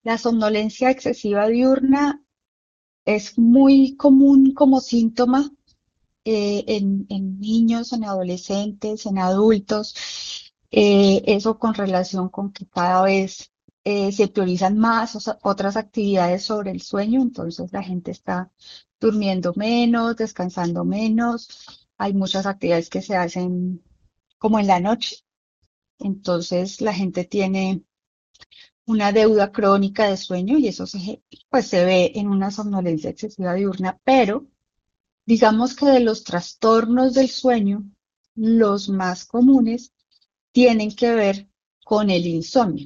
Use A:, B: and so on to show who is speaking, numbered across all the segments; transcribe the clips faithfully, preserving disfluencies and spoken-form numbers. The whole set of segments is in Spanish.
A: La somnolencia excesiva diurna es muy común como síntoma eh, en, en niños, en adolescentes, en adultos. Eh, eso con relación con que cada vez eh, se priorizan más osa- otras actividades sobre el sueño, entonces la gente está durmiendo menos, descansando menos. Hay muchas actividades que se hacen como en la noche, entonces la gente tiene una deuda crónica de sueño y eso se, pues, se ve en una somnolencia excesiva diurna, pero digamos que de los trastornos del sueño, los más comunes tienen que ver con el insomnio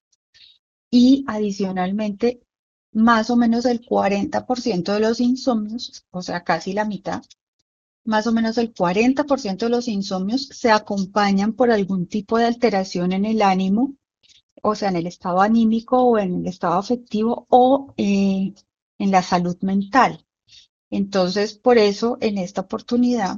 A: y adicionalmente, más o menos el cuarenta por ciento de los insomnios, o sea, casi la mitad, más o menos el cuarenta por ciento de los insomnios se acompañan por algún tipo de alteración en el ánimo, o sea, en el estado anímico o en el estado afectivo o eh, en la salud mental. Entonces, por eso, en esta oportunidad,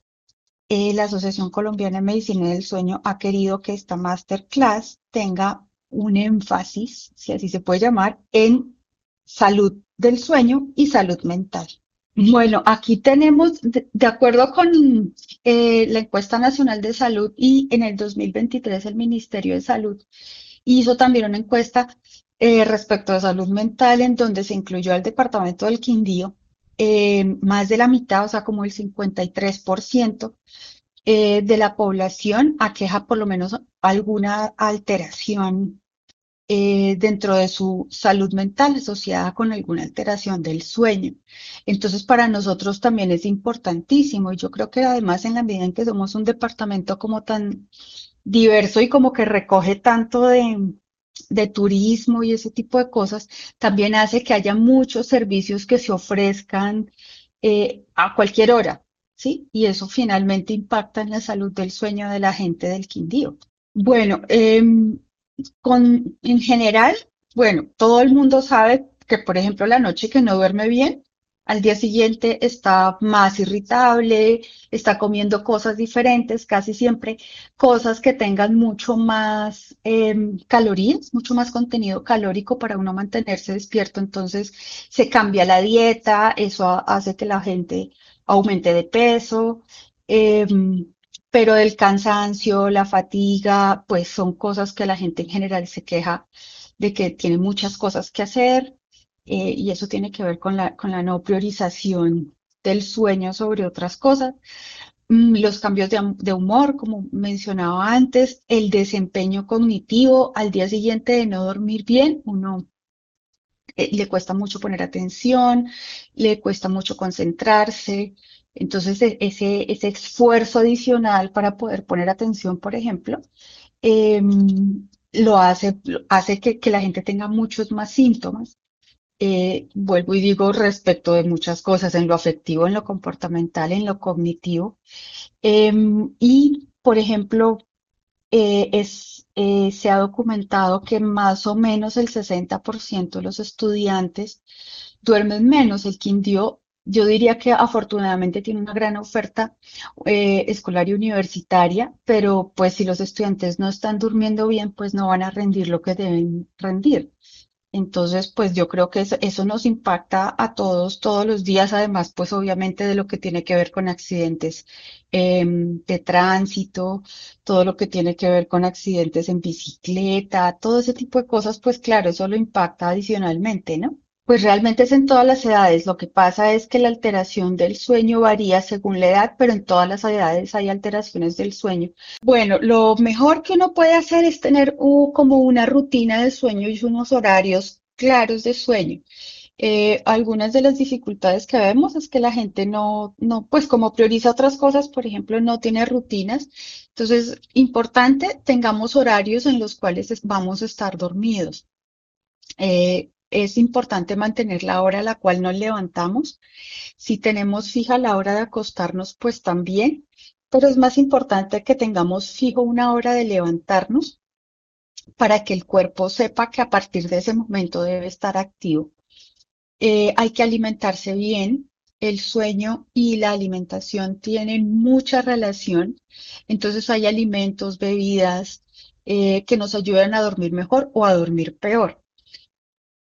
A: eh, la Asociación Colombiana de Medicina del Sueño ha querido que esta masterclass tenga un énfasis, si así se puede llamar, en salud del sueño y salud mental. Bueno, aquí tenemos, de, de acuerdo con eh, la encuesta nacional de salud y en el dos mil veintitrés el Ministerio de Salud hizo también una encuesta eh, respecto a salud mental en donde se incluyó al departamento del Quindío. Eh, más de la mitad, o sea, como el cincuenta y tres por ciento eh, de la población aqueja por lo menos alguna alteración eh, dentro de su salud mental asociada con alguna alteración del sueño. Entonces, para nosotros también es importantísimo y yo creo que además en la medida en que somos un departamento como tan diverso y como que recoge tanto de, de turismo y ese tipo de cosas, también hace que haya muchos servicios que se ofrezcan eh, a cualquier hora, ¿sí? Y eso finalmente impacta en la salud del sueño de la gente del Quindío. Bueno, em, con, en general, bueno, todo el mundo sabe que, por ejemplo, la noche que no duerme bien, al día siguiente está más irritable, está comiendo cosas diferentes, casi siempre cosas que tengan mucho más em, calorías, mucho más contenido calórico para uno mantenerse despierto. Entonces se cambia la dieta, eso ha- hace que la gente aumente de peso. em, pero el cansancio, la fatiga, pues son cosas que la gente en general se queja de que tiene muchas cosas que hacer eh, y eso tiene que ver con la, con la no priorización del sueño sobre otras cosas. Mm, Los cambios de, am- de humor, como mencionaba antes, el desempeño cognitivo al día siguiente de no dormir bien, uno eh, le cuesta mucho poner atención, le cuesta mucho concentrarse. Entonces, e- ese, ese esfuerzo adicional para poder poner atención, por ejemplo, em, lo hace, lo hace que, que la gente tenga muchos más síntomas. Eh, vuelvo y digo respecto de muchas cosas, en lo afectivo, en lo comportamental, en lo cognitivo. Em, y, por ejemplo, eh, es, eh, se ha documentado que más o menos el sesenta por ciento de los estudiantes duermen menos. El Quindío, yo diría que afortunadamente tiene una gran oferta eh, escolar y universitaria, pero pues si los estudiantes no están durmiendo bien, pues no van a rendir lo que deben rendir. Entonces, pues yo creo que eso, eso nos impacta a todos, todos los días, además, pues obviamente de lo que tiene que ver con accidentes em, de tránsito, todo lo que tiene que ver con accidentes en bicicleta, todo ese tipo de cosas, pues claro, eso lo impacta adicionalmente, ¿no? Pues realmente es en todas las edades. Lo que pasa es que la alteración del sueño varía según la edad, pero en todas las edades hay alteraciones del sueño. Bueno, lo mejor que uno puede hacer es tener uh, como una rutina de sueño y unos horarios claros de sueño. Eh, algunas de las dificultades que vemos es que la gente no, no, pues como prioriza otras cosas, por ejemplo, no tiene rutinas. Entonces, importante, tengamos horarios en los cuales es- vamos a estar dormidos. Eh, es importante mantener la hora a la cual nos levantamos. Si tenemos fija la hora de acostarnos, pues también, pero es más importante que tengamos fijo una hora de levantarnos para que el cuerpo sepa que a partir de ese momento debe estar activo. Eh, hay que alimentarse bien. El sueño y la alimentación tienen mucha relación. Entonces hay alimentos, bebidas eh, que nos ayudan a dormir mejor o a dormir peor.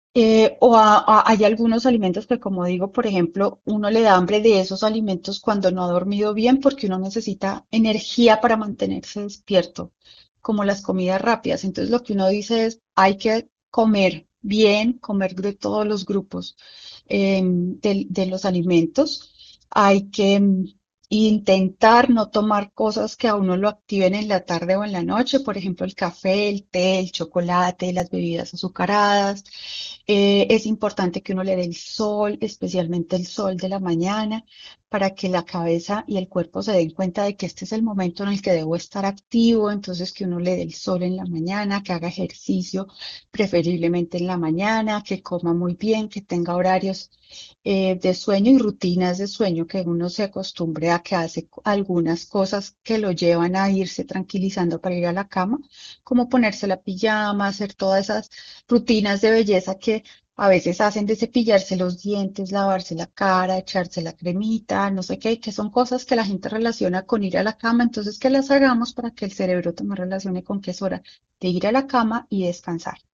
A: Eh, o a- a- hay algunos alimentos que, como digo, por ejemplo, uno le da hambre de esos alimentos cuando no ha dormido bien porque uno necesita energía para mantenerse despierto, como las comidas rápidas. Entonces, lo que uno dice es, hay que comer bien, comer de todos los grupos eh, de, de los alimentos. Hay que mm, intentar no tomar cosas que a uno lo activen en la tarde o en la noche, por ejemplo, el café, el té, el chocolate, las bebidas azucaradas. Eh, es importante que uno le dé el sol, especialmente el sol de la mañana, para que la cabeza y el cuerpo se den cuenta de que este es el momento en el que debo estar activo, entonces que uno le dé el sol en la mañana, que haga ejercicio, preferiblemente en la mañana, que coma muy bien, que tenga horarios eh, de sueño y rutinas de sueño, que uno se acostumbre a que hace algunas cosas que lo llevan a irse tranquilizando para ir a la cama, como ponerse la pijama, hacer todas esas rutinas de belleza que a veces hacen de cepillarse los dientes, lavarse la cara, echarse la cremita, no sé qué, que son cosas que la gente relaciona con ir a la cama, entonces que las hagamos para que el cerebro también relacione con que es hora de ir a la cama y descansar.